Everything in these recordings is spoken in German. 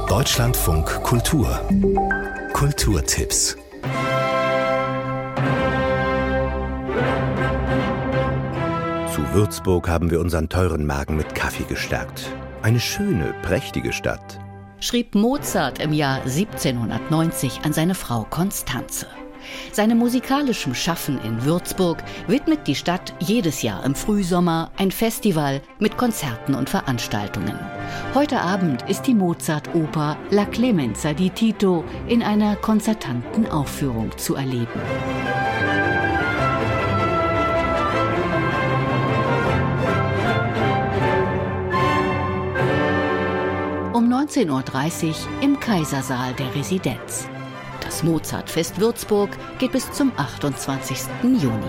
Deutschlandfunk Kultur. Kulturtipps. Zu Würzburg haben wir unseren teuren Magen mit Kaffee gestärkt. Eine schöne, prächtige Stadt. Schrieb Mozart im Jahr 1790 an seine Frau Constanze. Seinem musikalischen Schaffen in Würzburg widmet die Stadt jedes Jahr im Frühsommer ein Festival mit Konzerten und Veranstaltungen. Heute Abend ist die Mozart-Oper La Clemenza di Tito in einer konzertanten Aufführung zu erleben. Um 19:30 Uhr im Kaisersaal der Residenz. Das Mozartfest Würzburg geht bis zum 28. Juni.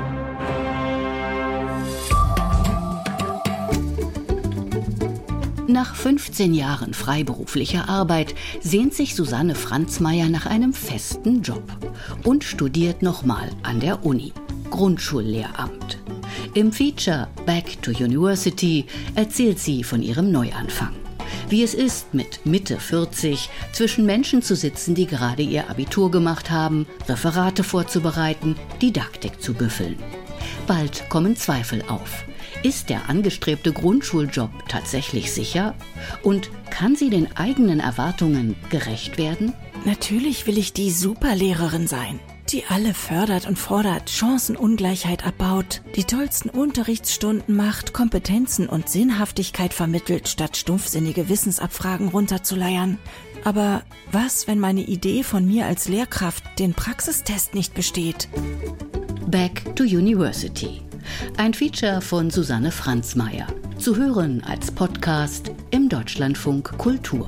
Nach 15 Jahren freiberuflicher Arbeit sehnt sich Susanne Franzmeier nach einem festen Job und studiert nochmal an der Uni, Grundschullehramt. Im Feature Back to University erzählt sie von ihrem Neuanfang. Wie es ist, mit Mitte 40 zwischen Menschen zu sitzen, die gerade ihr Abitur gemacht haben, Referate vorzubereiten, Didaktik zu büffeln. Bald kommen Zweifel auf. Ist der angestrebte Grundschuljob tatsächlich sicher? Und kann sie den eigenen Erwartungen gerecht werden? Natürlich will ich die Superlehrerin sein, die alle fördert und fordert, Chancenungleichheit abbaut, die tollsten Unterrichtsstunden macht, Kompetenzen und Sinnhaftigkeit vermittelt, statt stumpfsinnige Wissensabfragen runterzuleiern. Aber was, wenn meine Idee von mir als Lehrkraft den Praxistest nicht besteht? Back to University. Ein Feature von Susanne Franzmeier. Zu hören als Podcast im Deutschlandfunk Kultur.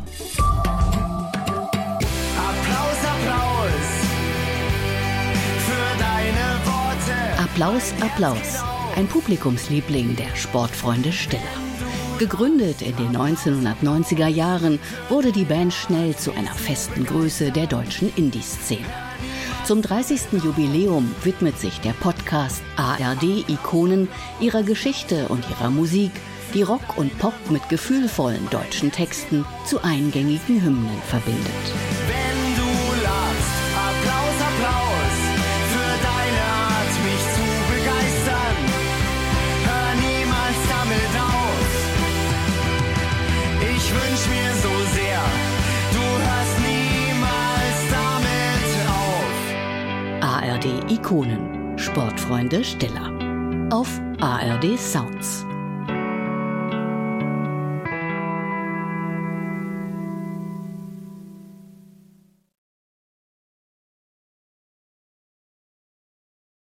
Applaus, Applaus. Ein Publikumsliebling der Sportfreunde Stiller. Gegründet in den 1990er Jahren, wurde die Band schnell zu einer festen Größe der deutschen Indie-Szene. Zum 30. Jubiläum widmet sich der Podcast ARD-Ikonen ihrer Geschichte und ihrer Musik, die Rock und Pop mit gefühlvollen deutschen Texten zu eingängigen Hymnen verbindet. Wenn du lachst, Applaus, Applaus für deine Art, mich zu begeistern. Hör niemals damit auf. Ich wünsch mir so sehr, du hörst niemals damit auf. ARD-Ikonen. Sportfreunde Stiller. Auf ARD Sounds.